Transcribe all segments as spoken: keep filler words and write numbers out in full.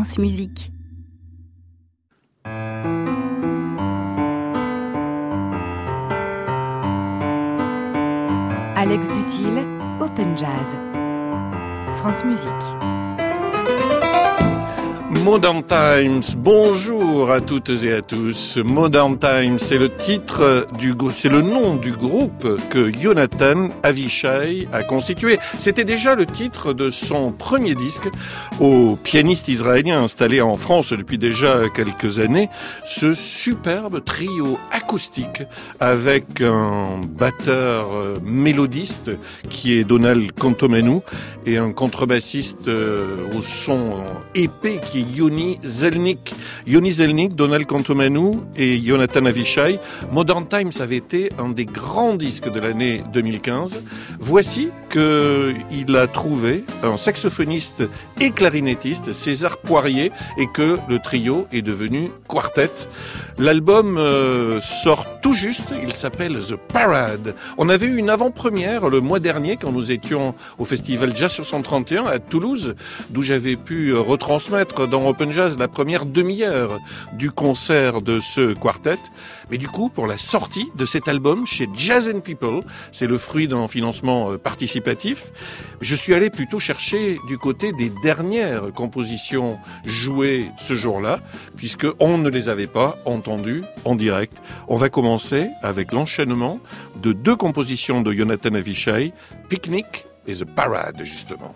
France Musique. Alex Duthil, Open Jazz. France Musique. Modern Times, bonjour à toutes et à tous. Modern Times, c'est le titre du, c'est le nom du groupe que Yonatan Avishai a constitué. C'était déjà le titre de son premier disque au pianiste israélien installé en France depuis déjà quelques années. Ce superbe trio acoustique avec un batteur mélodiste qui est Donald Contomanou et un contrebassiste au son épais qui est Yoni Zelnik. Yoni Zelnik, Donald Contomanou et Yonatan Avishai. Modern Times avait été un des grands disques de l'année deux mille quinze. Voici qu'il a trouvé un saxophoniste et clarinettiste, César Poirier, et que le trio est devenu quartet. L'album euh, sort tout juste, il s'appelle The Parade. On avait eu une avant-première le mois dernier quand nous étions au festival Jazz sur cent trente et un à Toulouse, d'où j'avais pu retransmettre dans Open Jazz la première demi-heure du concert de ce quartet. Mais du coup, pour la sortie de cet album chez Jazz and People, c'est le fruit d'un financement participatif, je suis allé plutôt chercher du côté des dernières compositions jouées ce jour-là, puisque on ne les avait pas entendues en direct. On va commencer avec l'enchaînement de deux compositions de Yonatan Avishai, Picnic et The Parade, justement.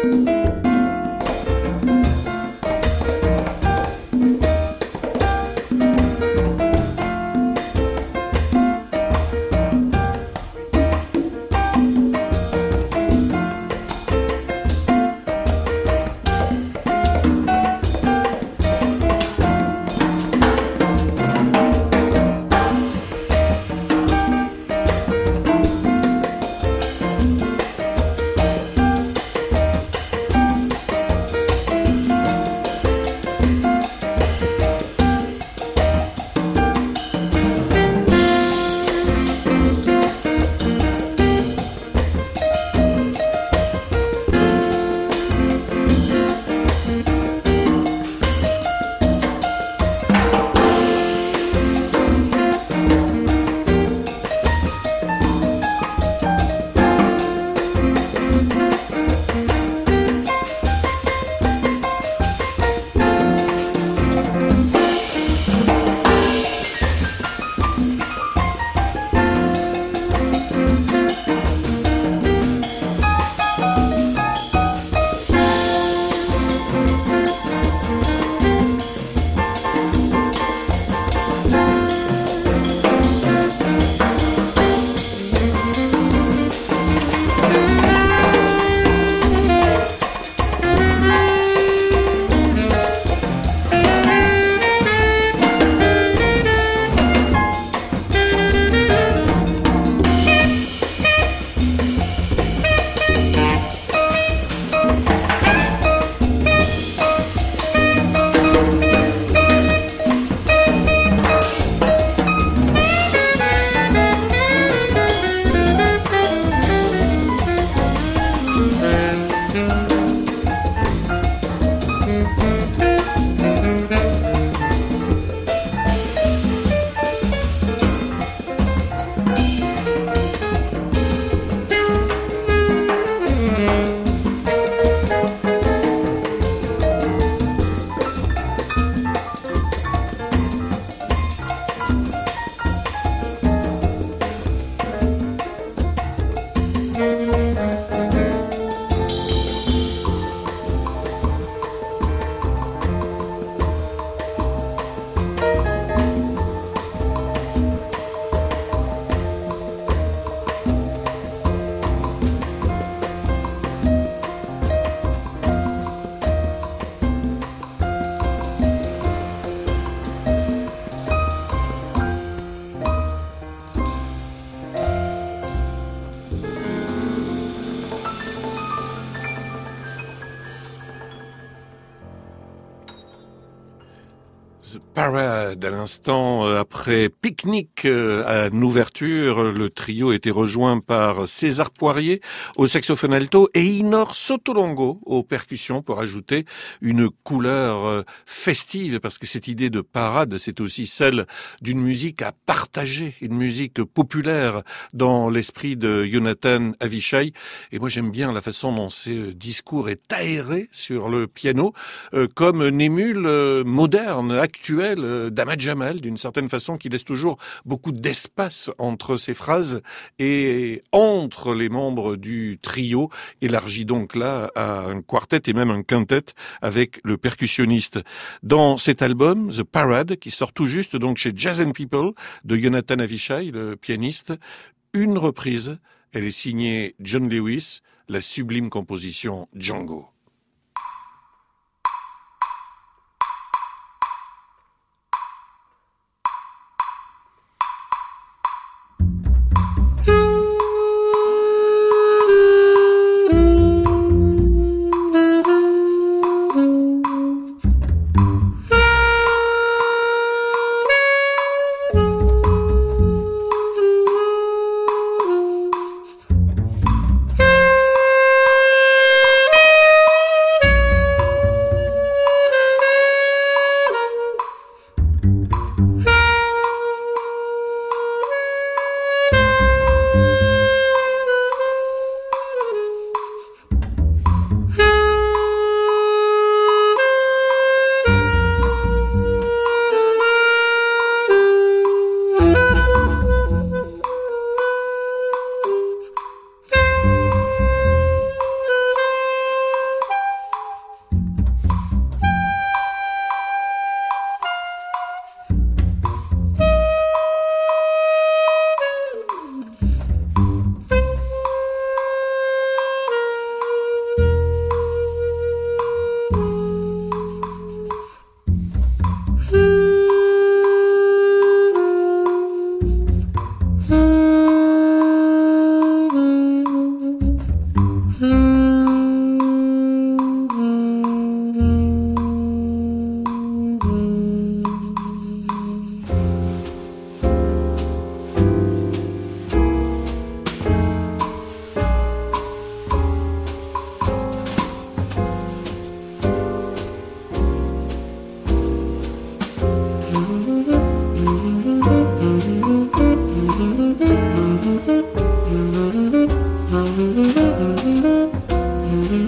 The Parade, à l'instant, après Picnic à l'ouverture, le trio était rejoint par César Poirier au saxophone alto et Inor Sotolongo aux percussions pour ajouter une couleur festive, parce que cette idée de parade, c'est aussi celle d'une musique à partager, une musique populaire dans l'esprit de Jonathan Avishai. Et moi j'aime bien la façon dont ces discours est aéré sur le piano, euh, comme une émule euh, moderne, actuelle euh, d'Ahmad Jamal, d'une certaine façon, qui laisse toujours beaucoup d'espace entre ces phrases et entre les membres du trio, élargi donc là à un quartet et même un quintet avec le percussionniste. Dans cet album, The Parade, qui sort tout juste donc chez Jazz and People de Jonathan Avishai, le pianiste, une reprise, elle est signée John Lewis, la sublime composition Django.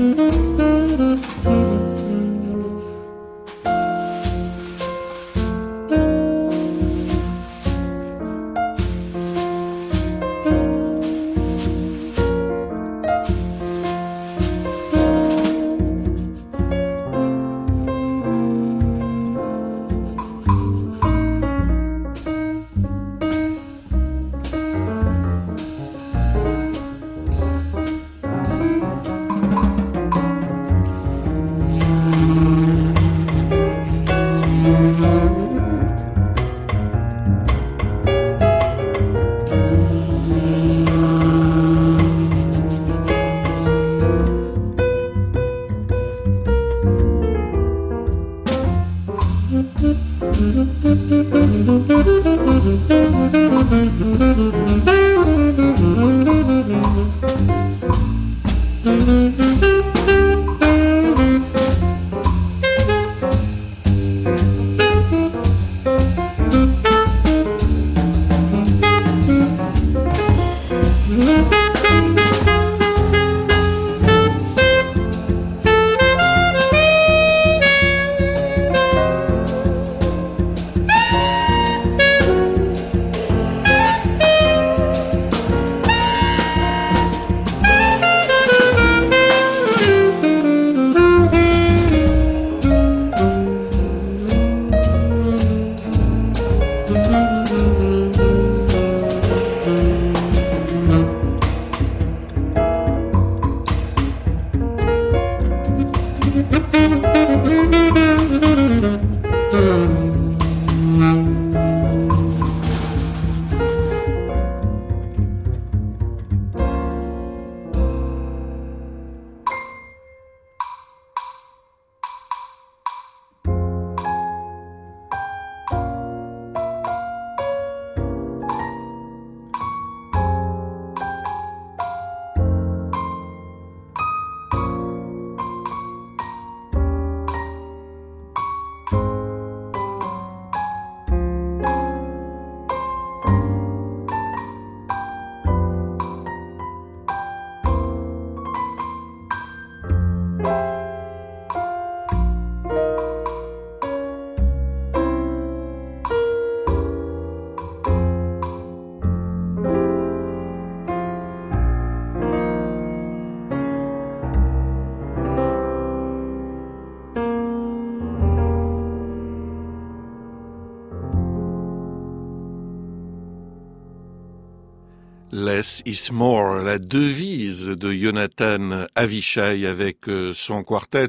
Less is more, la devise de Jonathan Avishai avec son quartet,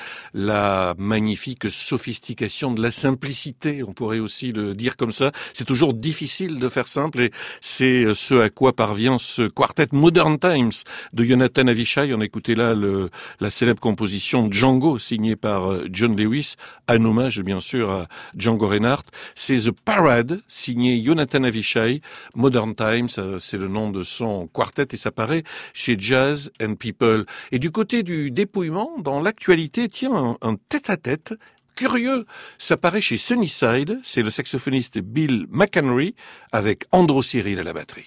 la magnifique sophistication de la simplicité, on pourrait aussi le dire comme ça. C'est toujours difficile de faire simple et c'est ce à quoi parvient ce quartet Modern Times de Jonathan Avishai. On écoutait là le, la célèbre composition Django signée par John Lewis, un hommage bien sûr à Django Reinhardt. C'est The Parade signé Jonathan Avishai. Modern Times, c'est le nom de son quartet et ça paraît chez Jazz and People. Et du côté du dépouillement, dans l'actualité, tiens, un, un tête-à-tête curieux. Ça paraît chez Sunnyside, c'est le saxophoniste Bill McHenry avec Andro Cyril à la batterie.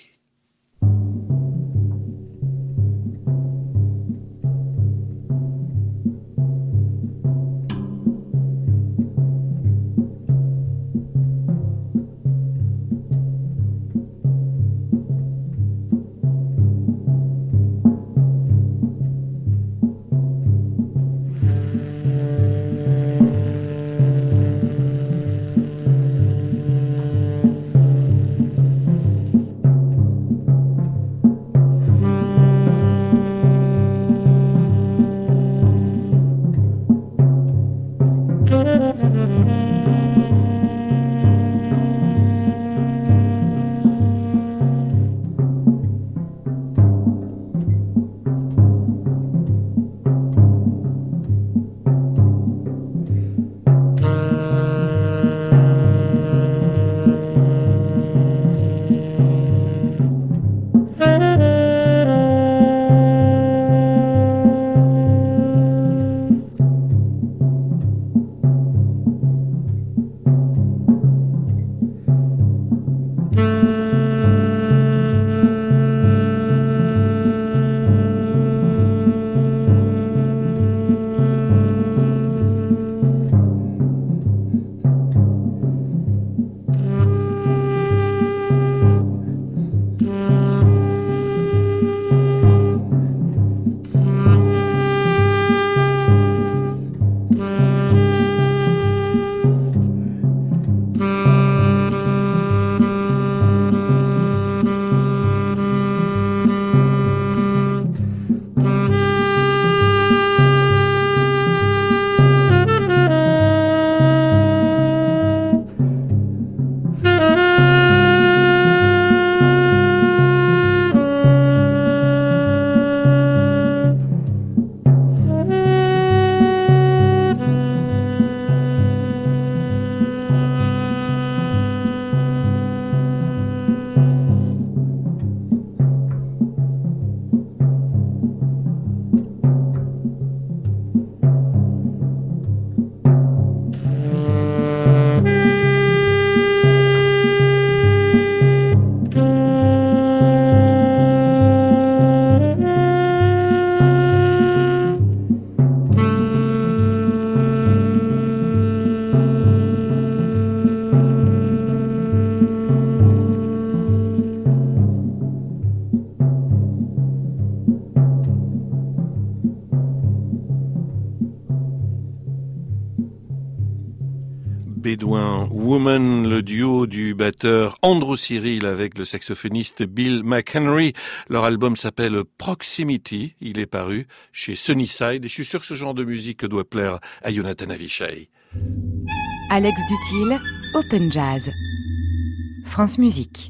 Bédouin Woman, le duo du batteur Andrew Cyril avec le saxophoniste Bill McHenry. Leur album s'appelle Proximity. Il est paru chez Sunnyside et je suis sûr que ce genre de musique doit plaire à Jonathan Avishai. Alex Dutil, Open Jazz. France Musique.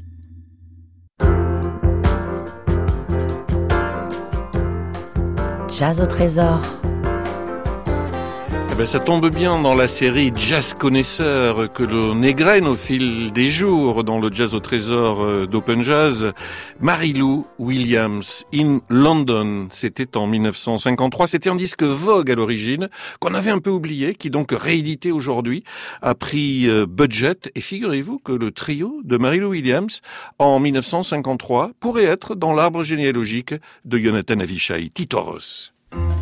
Jazz au trésor. Ben, ça tombe bien dans la série Jazz Connaisseur que l'on égrène au fil des jours dans le Jazz au trésor d'Open Jazz. Mary-Lou Williams in London, c'était en mille neuf cent cinquante-trois. C'était un disque Vogue à l'origine, qu'on avait un peu oublié, qui donc réédité aujourd'hui, a pris budget. Et figurez-vous que le trio de Mary-Lou Williams en mille neuf cent cinquante-trois pourrait être dans l'arbre généalogique de Jonathan Avishai, Tito Ross.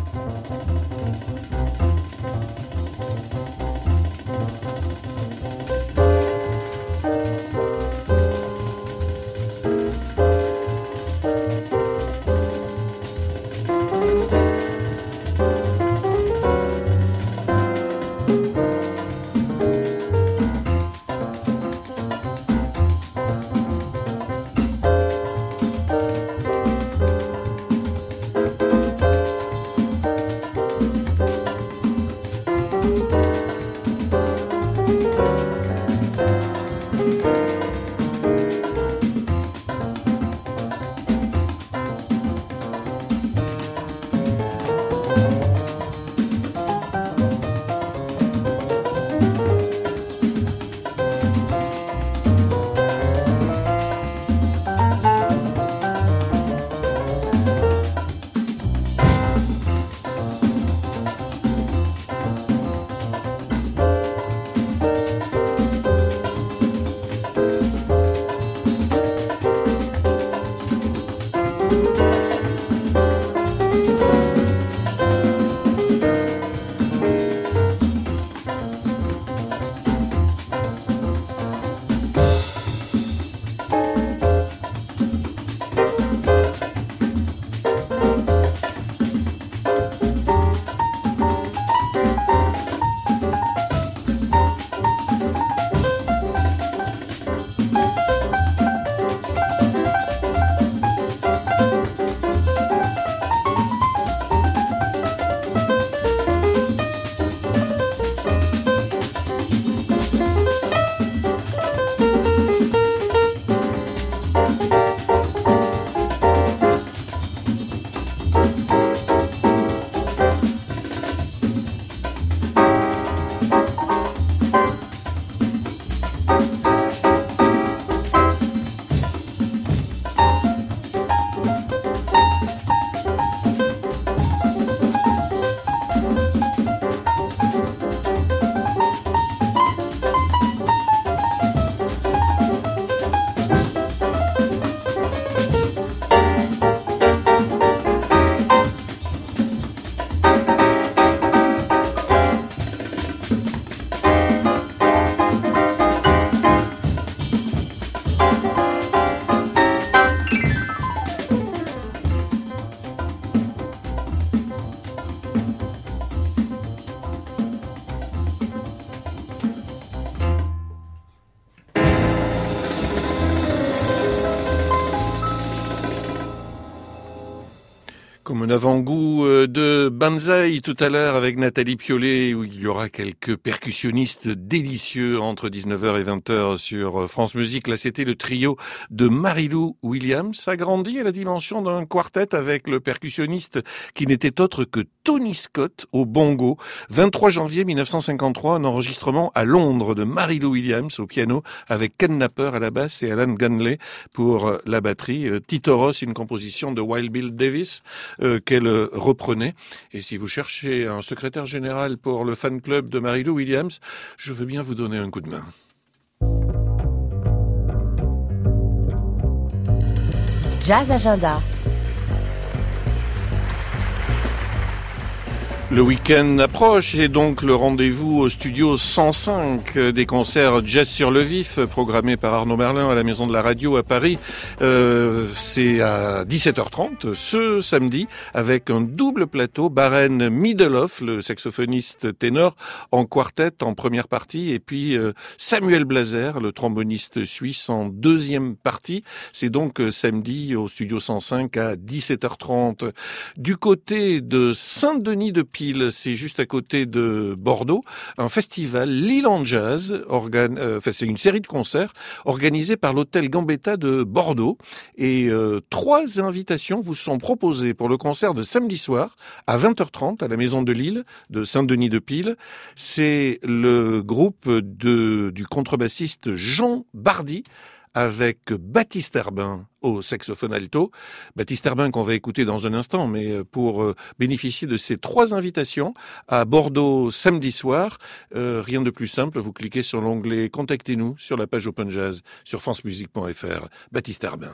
Comme un avant-goût de Banzai tout à l'heure avec Nathalie Piollet, où il y aura quelques percussionnistes délicieux entre dix-neuf heures et vingt heures sur France Musique. Là, c'était le trio de Mary-Lou Williams, agrandi à la dimension d'un quartet avec le percussionniste qui n'était autre que Tony Scott au bongo. vingt-trois janvier mille neuf cent cinquante-trois, un enregistrement à Londres de Mary-Lou Williams au piano avec Ken Napper à la basse et Alan Ganley pour la batterie. Tito Ross, une composition de Wild Bill Davis euh, qu'elle reprenait. Et si vous cherchez un secrétaire général pour le fan club de Mary-Lou Williams, je veux bien vous donner un coup de main. Jazz Agenda. Le week-end approche et donc le rendez-vous au studio cent cinq des concerts Jazz sur le vif programmés par Arnaud Merlin à la Maison de la Radio à Paris. Euh, c'est à dix-sept heures trente ce samedi avec un double plateau. Baren Middelhoff, le saxophoniste ténor en quartet en première partie, et puis euh, Samuel Blaser, le tromboniste suisse en deuxième partie. C'est donc euh, samedi au studio cent cinq à dix-sept heures trente. Du côté de Saint-Denis de Pile, c'est juste à côté de Bordeaux, un festival, L'Île en Jazz, organ... euh, enfin, c'est une série de concerts organisés par l'hôtel Gambetta de Bordeaux. Et euh, trois invitations vous sont proposées pour le concert de samedi soir à vingt heures trente à la Maison de l'Île de Saint-Denis de Pile. C'est le groupe de, du contrebassiste Jean Bardy avec Baptiste Herbin au saxophone alto. Baptiste Herbin qu'on va écouter dans un instant, mais pour bénéficier de ces trois invitations à Bordeaux samedi soir, euh, rien de plus simple, vous cliquez sur l'onglet « Contactez-nous » sur la page Open Jazz sur france musique point f r. Baptiste Herbin.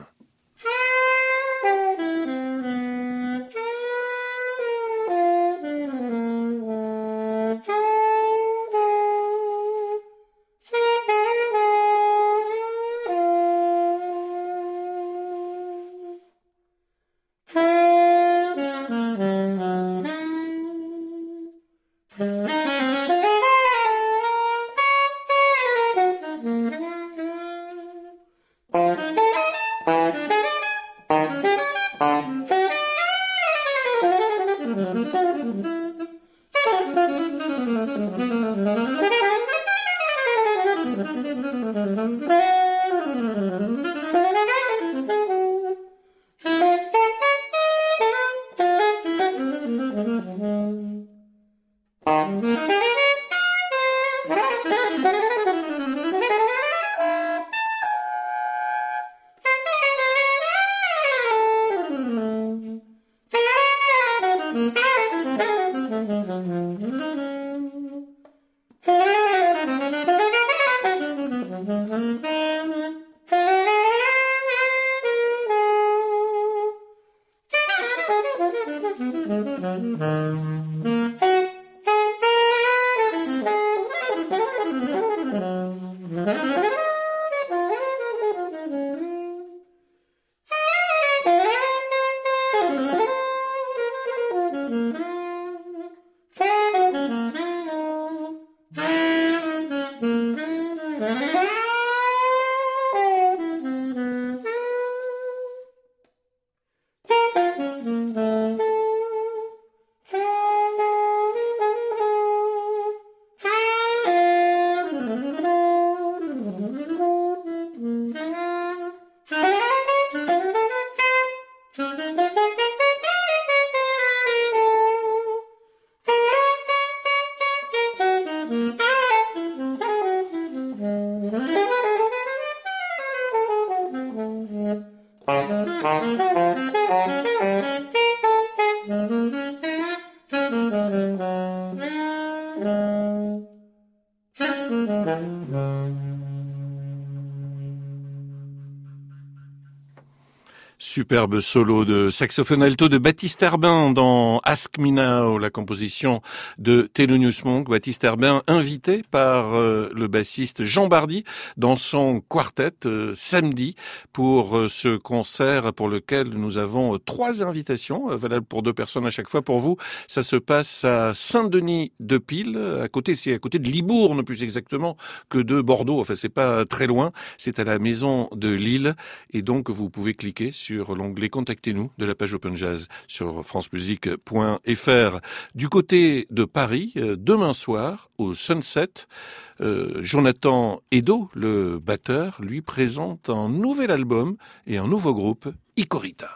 Superbe solo de saxophone alto de Baptiste Herbin dans Ask Me Now, la composition de Thelonious Monk. Baptiste Herbin invité par euh, le bassiste Jean Bardy dans son quartet euh, samedi pour euh, ce concert pour lequel nous avons euh, trois invitations euh, valables pour deux personnes à chaque fois. Pour vous, ça se passe à Saint-Denis de Pile, à côté, c'est à côté de Libourne plus exactement que de Bordeaux. Enfin, c'est pas très loin. C'est à la Maison de l'Île et donc vous pouvez cliquer sur l'onglet Contactez-nous de la page Open Jazz sur france musique point f r. Du côté de Paris, demain soir, au Sunset, euh, Jonathan Edo, le batteur, lui présente un nouvel album et un nouveau groupe, Ikorita.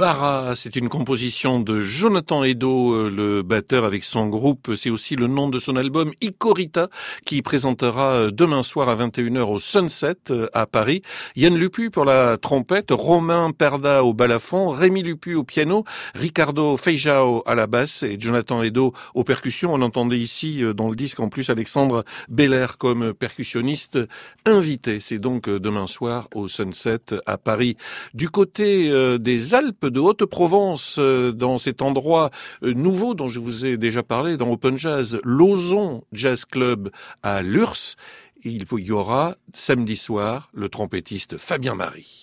Para, c'est une composition de Jonathan Edo, le batteur avec son groupe. C'est aussi le nom de son album Ikorita, qui présentera demain soir à vingt et une heures au Sunset à Paris. Yann Lupu pour la trompette, Romain Perda au balafon, Rémi Lupu au piano, Ricardo Feijao à la basse et Jonathan Edo aux percussions. On entendait ici dans le disque en plus Alexandre Belair comme percussionniste invité. C'est donc demain soir au Sunset à Paris. Du côté des Alpes de Haute-Provence, dans cet endroit nouveau dont je vous ai déjà parlé dans Open Jazz, l'Ozon Jazz Club à Lurs, il y aura samedi soir le trompettiste Fabien Marie.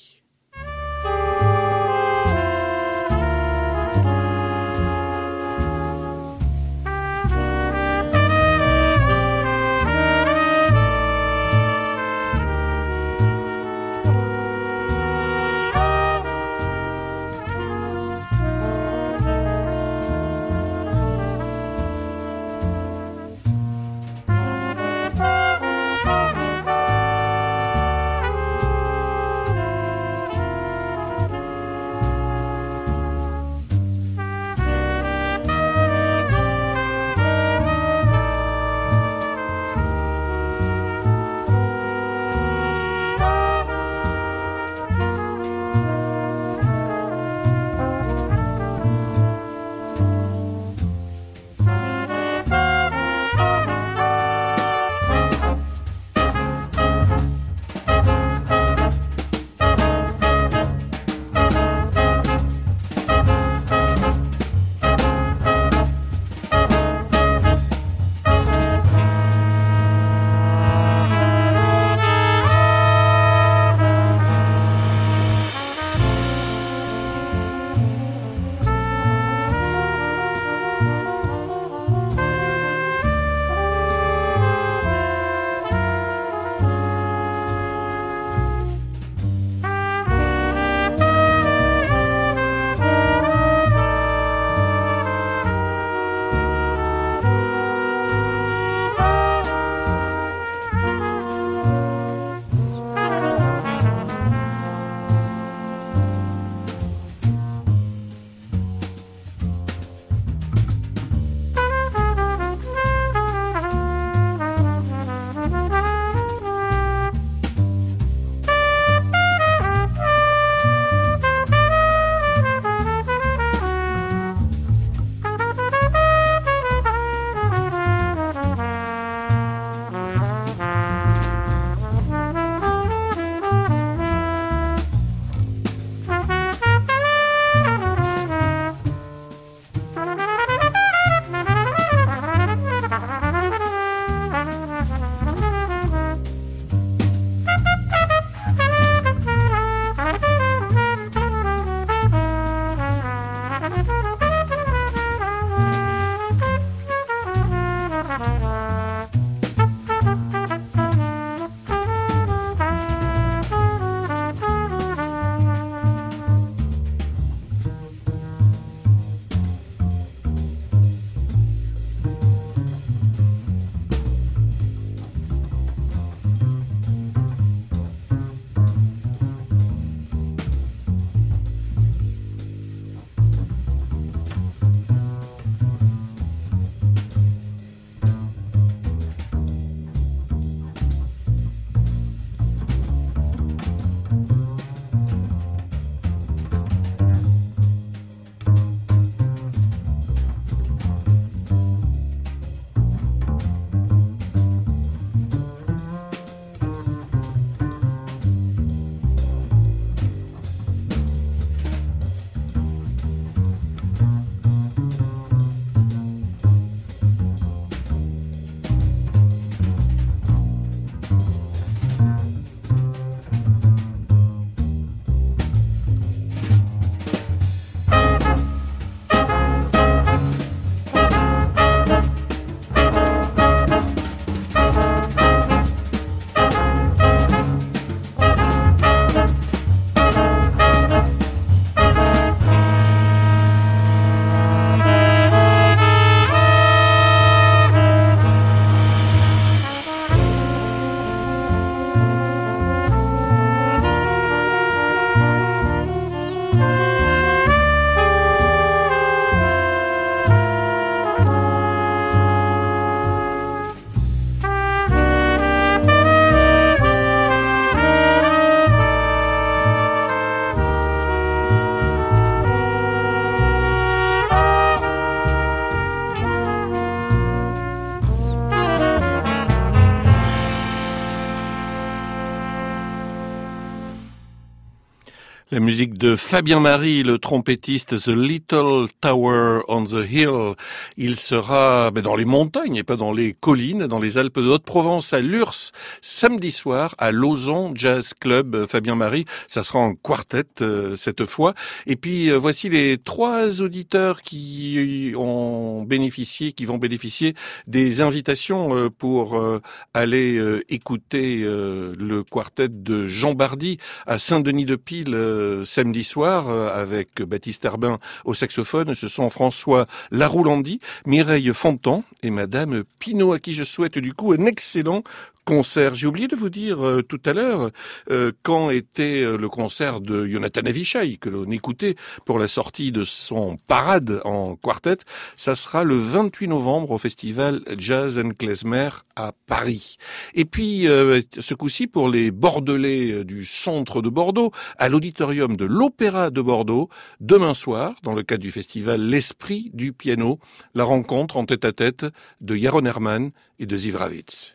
La musique de Fabien Marie, le trompettiste, The Little Tower on the Hill. Il sera ben, dans les montagnes et pas dans les collines, dans les Alpes de Haute-Provence, à Lurs, samedi soir, à Lauson Jazz Club. Fabien Marie, ça sera en quartet euh, cette fois. Et puis, euh, voici les trois auditeurs qui ont bénéficié, qui vont bénéficier des invitations euh, pour euh, aller euh, écouter euh, le quartet de Jean Bardy à Saint-Denis-de-Pile euh, samedi soir euh, avec Baptiste Herbin au saxophone. Ce sont François Laroulandi, Mireille Fontan et Madame Pinault, à qui je souhaite du coup un excellent concert. J'ai oublié de vous dire euh, tout à l'heure euh, quand était euh, le concert de Jonathan Avishai que l'on écoutait pour la sortie de son parade en quartet. Ça sera le vingt-huit novembre au festival Jazz and Klezmer à Paris. Et puis euh, ce coup-ci pour les Bordelais du centre de Bordeaux, à l'auditorium de l'Opéra de Bordeaux, demain soir, dans le cadre du festival L'Esprit du Piano, la rencontre en tête-à-tête de Yaron Herman et de Ziv Ravitz.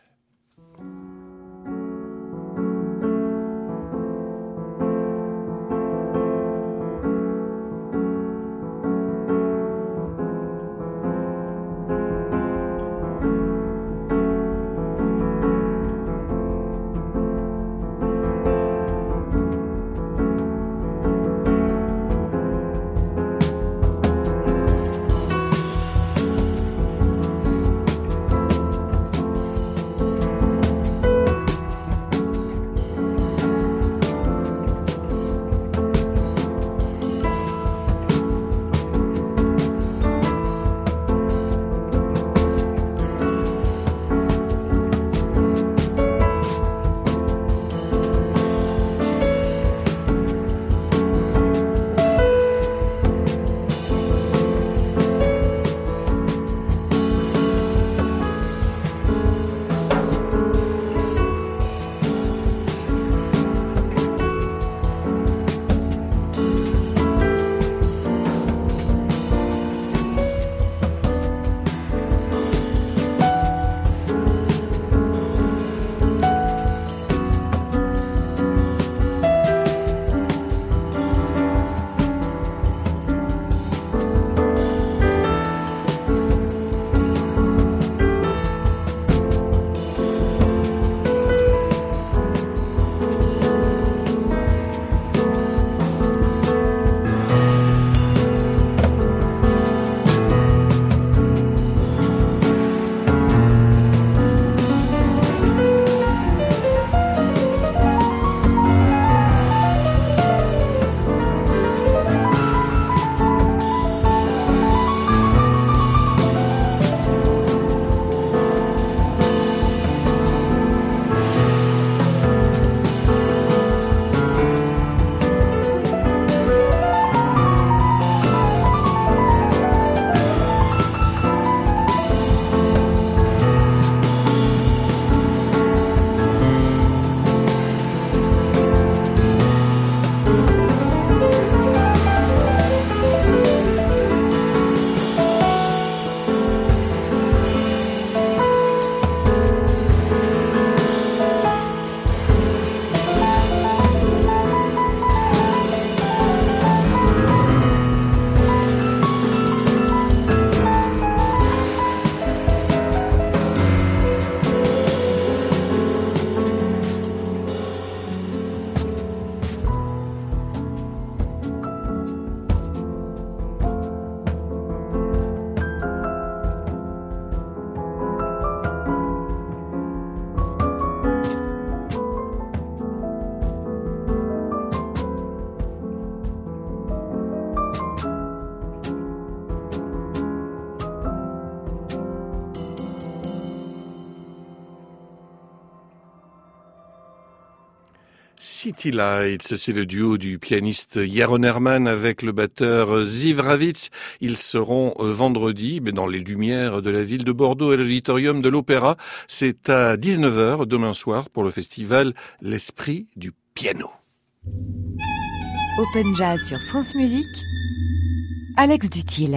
City Lights, c'est le duo du pianiste Yaron Herman avec le batteur Ziv Ravitz. Ils seront vendredi mais dans les lumières de la ville de Bordeaux à l'auditorium de l'Opéra. C'est à dix-neuf heures demain soir pour le festival L'Esprit du Piano. Open Jazz sur France Musique, Alex Dutil.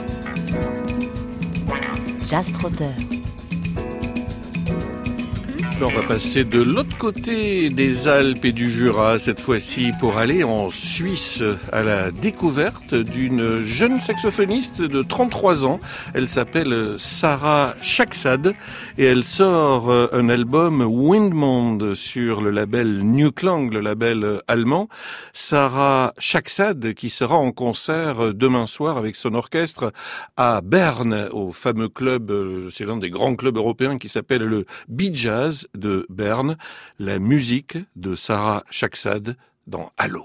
Jazz Trotter. maintenant, on va passer de l'autre côté des Alpes et du Jura, cette fois-ci pour aller en Suisse à la découverte d'une jeune saxophoniste de trente-trois ans. Elle s'appelle Sarah Shaksad et elle sort un album Windmond sur le label New Klang, le label allemand. Sarah Shaksad qui sera en concert demain soir avec son orchestre à Berne, au fameux club, c'est l'un des grands clubs européens qui s'appelle le Bee Jazz de Berne. La musique de Sarah Shaksad dans Allo.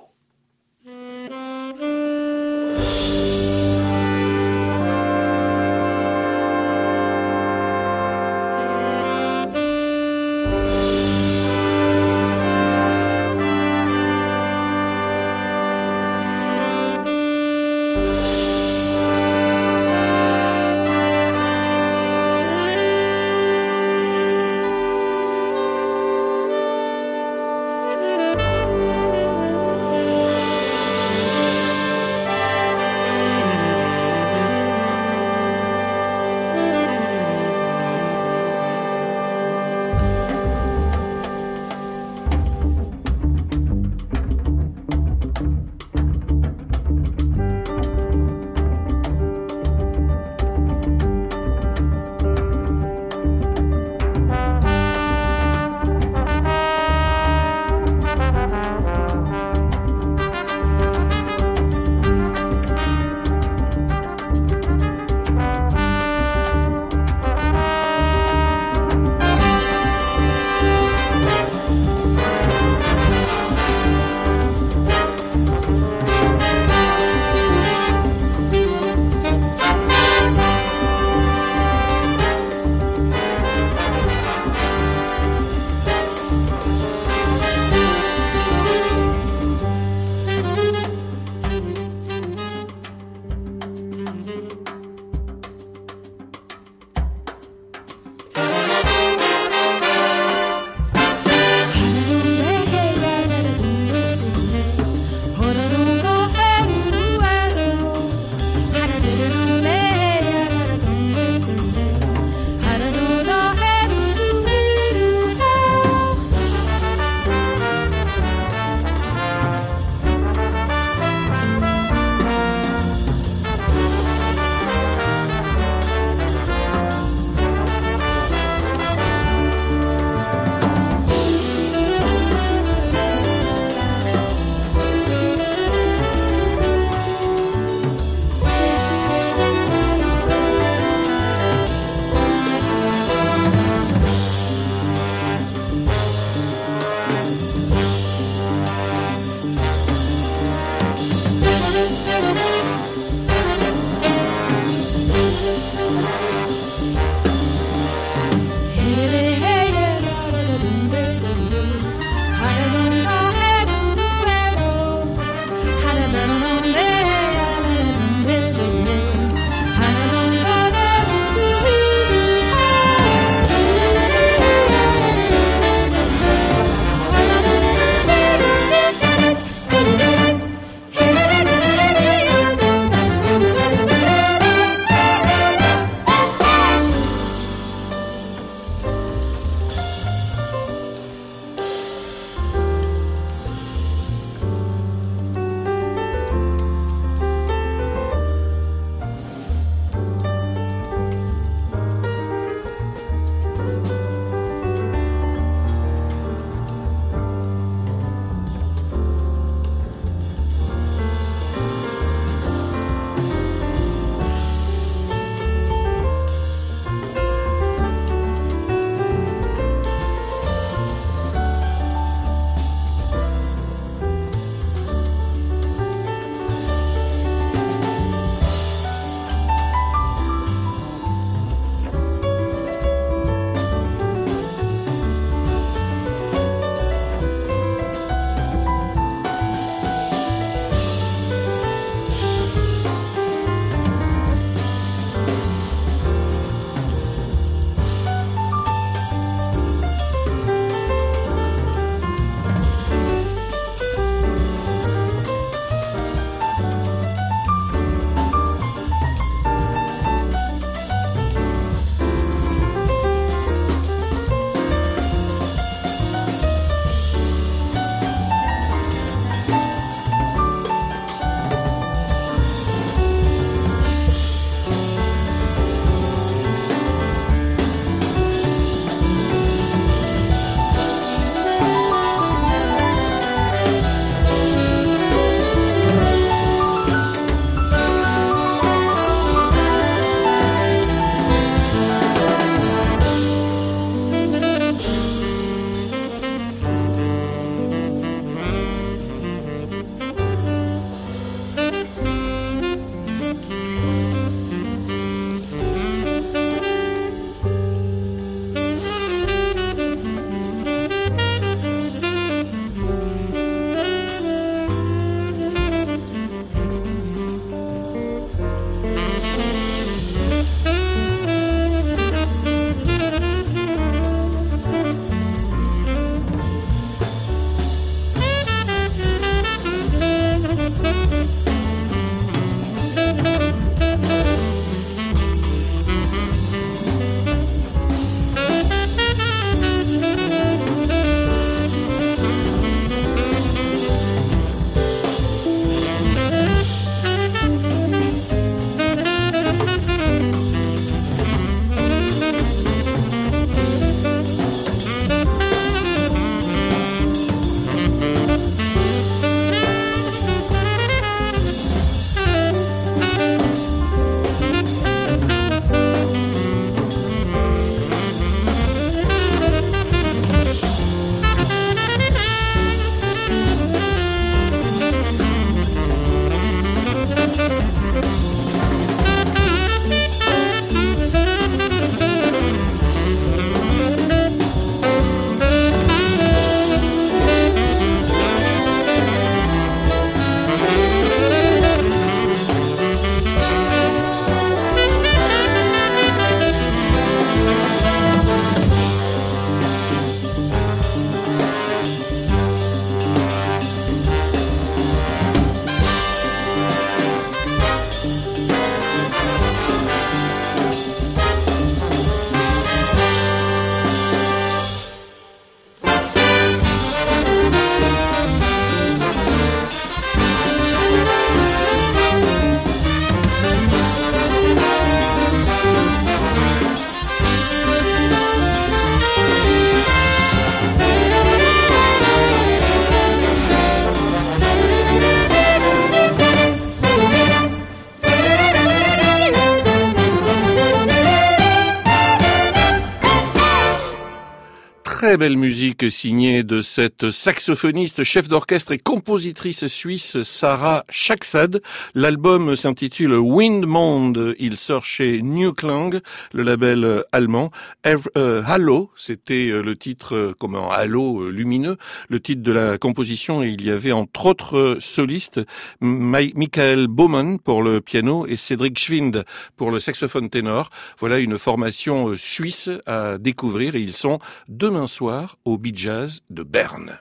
très belle musique signée de cette saxophoniste, chef d'orchestre et compositrice suisse Sarah Shaksad. L'album s'intitule Windmonde. Il sort chez New Klang, le label allemand. Ev- euh, Halo, c'était le titre, comme un halo lumineux, le titre de la composition. Et il y avait entre autres solistes Ma- Michael Baumann pour le piano et Cédric Schwind pour le saxophone ténor. Voilà une formation suisse à découvrir et ils sont demain soir au Bee Jazz de Berne.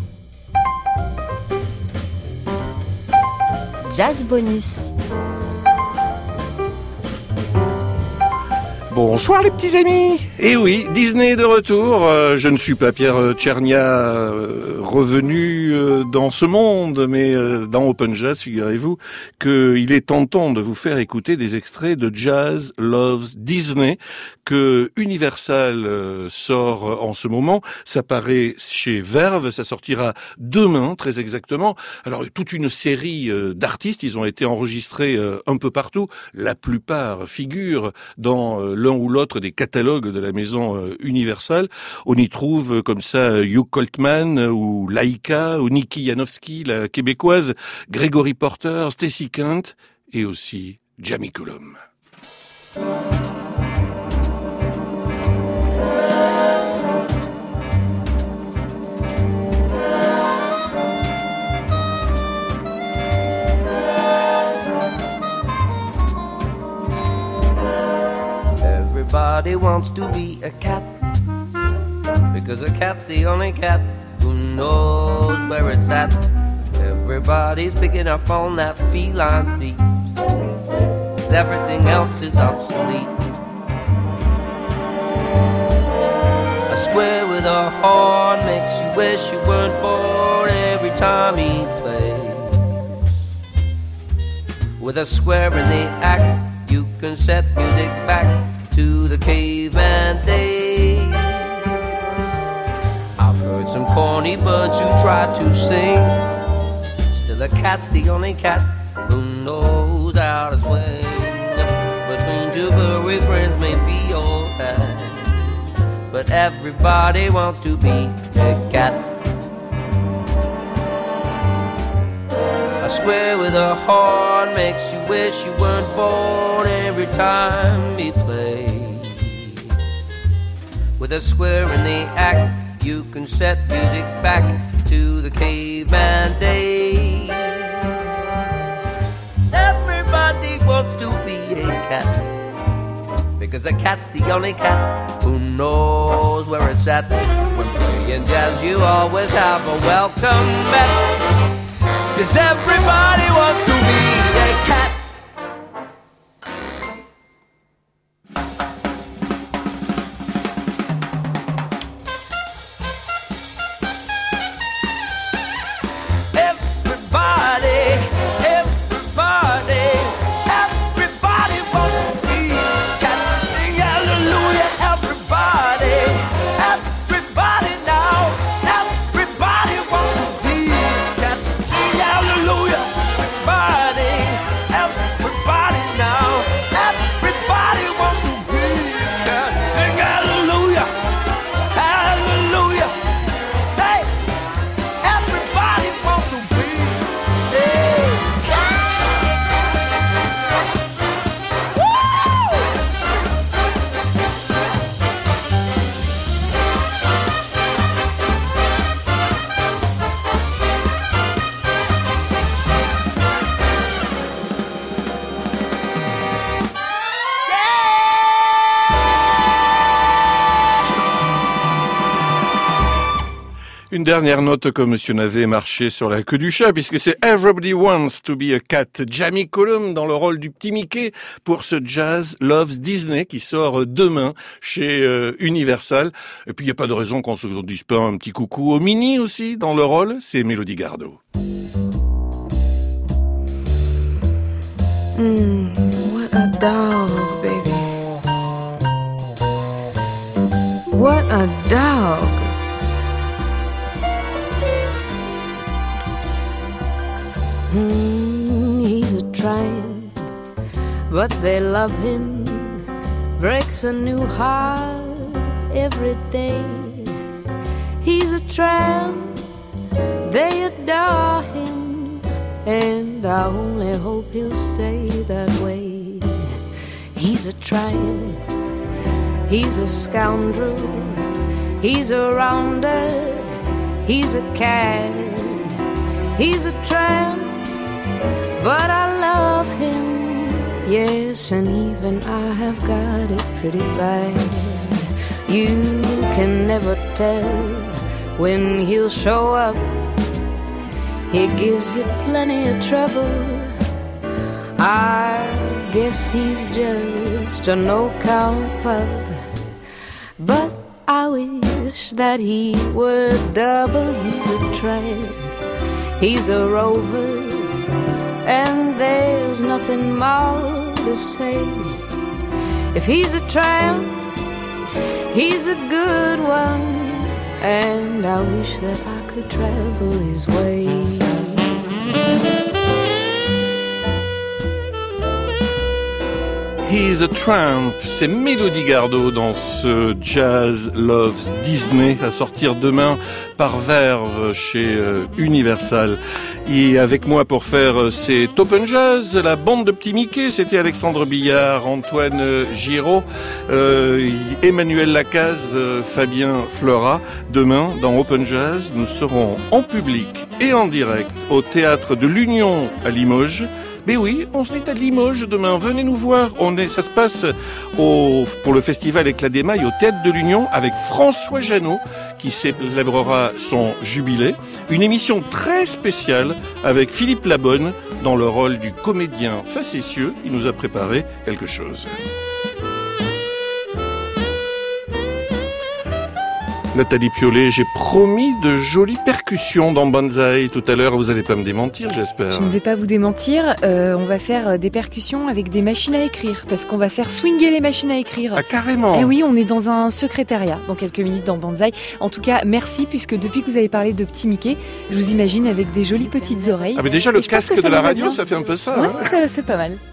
Jazz bonus. Bonsoir les petits amis. Eh oui, Disney est de retour. Euh, je ne suis pas Pierre Tchernia euh, revenu euh, dans ce monde, mais euh, dans Open Jazz, figurez-vous qu'il est tentant de vous faire écouter des extraits de Jazz Loves Disney que Universal euh, sort en ce moment. Ça paraît chez Verve, ça sortira demain très exactement. Alors toute une série euh, d'artistes, ils ont été enregistrés euh, un peu partout. La plupart figurent dans euh, l'un ou l'autre des catalogues de la maison euh, Universal. On y trouve euh, comme ça euh, Hugh Coltman euh, ou Laika ou Nikki Janowski, la québécoise, Gregory Porter, Stacey Kent et aussi Jamie Cullum. Everybody wants to be a cat, because a cat's the only cat who knows where it's at. Everybody's picking up on that feline beat, 'cause everything else is obsolete. A square with a horn makes you wish you weren't born every time he plays. With a square in the act, you can set music back to the caveman days. I've heard some corny birds who try to sing. Still a cat's the only cat who knows how to swing. Between two furry friends may be all that, but everybody wants to be a cat. A square with a horn makes you wish you weren't born every time he plays. With a square in the act, you can set music back to the caveman days. Everybody wants to be a cat, because a cat's the only cat who knows where it's at. When playing jazz, you always have a welcome back, 'cause everybody wants to be a cat. Une dernière note comme si on avait marché sur la queue du chat, puisque c'est Everybody Wants to be a Cat. Jamie Cullum dans le rôle du petit Mickey pour ce Jazz Loves Disney qui sort demain chez euh, Universal. Et puis il n'y a pas de raison qu'on se dise pas un petit coucou au Mini aussi dans le rôle, c'est Mélodie Gardot. Mm, what a dog, baby. What a dog. Mm, he's a tramp, but they love him. Breaks a new heart every day. he's a tramp. They adore him, and I only hope he'll stay that way. He's a tramp, he's a scoundrel, he's a rounder, he's a cad, he's a tramp, but I love him, yes, and even I have got it pretty bad. You can never tell when he'll show up. He gives you plenty of trouble. I guess he's just a no-count pup, but I wish that he were double. He's a tramp, he's a rover, and there's nothing more to say. If he's a tramp, he's a good one, and I wish that I could travel his way. He's a Tramp, c'est Mélodie Gardot dans ce Jazz Loves Disney à sortir demain par Verve chez euh, Universal. Et avec moi pour faire cet Open Jazz, la bande de Petit Mickey, c'était Alexandre Billard, Antoine Giraud, euh, Emmanuel Lacaze, euh, Fabien Fleurat. Demain, dans Open Jazz, nous serons en public et en direct au Théâtre de l'Union à Limoges. Mais oui, on est à Limoges demain. Venez nous voir. On est, ça se passe au, pour le festival Éclat des Mailles au Théâtre de l'Union avec François Janot qui célébrera son jubilé. Une émission très spéciale avec Philippe Labonne dans le rôle du comédien facétieux. Il nous a préparé quelque chose. Nathalie Piollet, j'ai promis de jolies percussions dans Banzai tout à l'heure. Vous n'allez pas me démentir, j'espère. Je ne vais pas vous démentir. Euh, on va faire des percussions avec des machines à écrire, parce qu'on va faire swinger les machines à écrire. Ah, carrément. Eh oui, on est dans un secrétariat dans quelques minutes dans Banzai. En tout cas, merci, puisque depuis que vous avez parlé de Petit Mickey, je vous imagine avec des jolies petites oreilles. Ah, mais déjà, le Et casque de la radio, ça fait un peu ça. Ouais, hein. ça, c'est pas mal.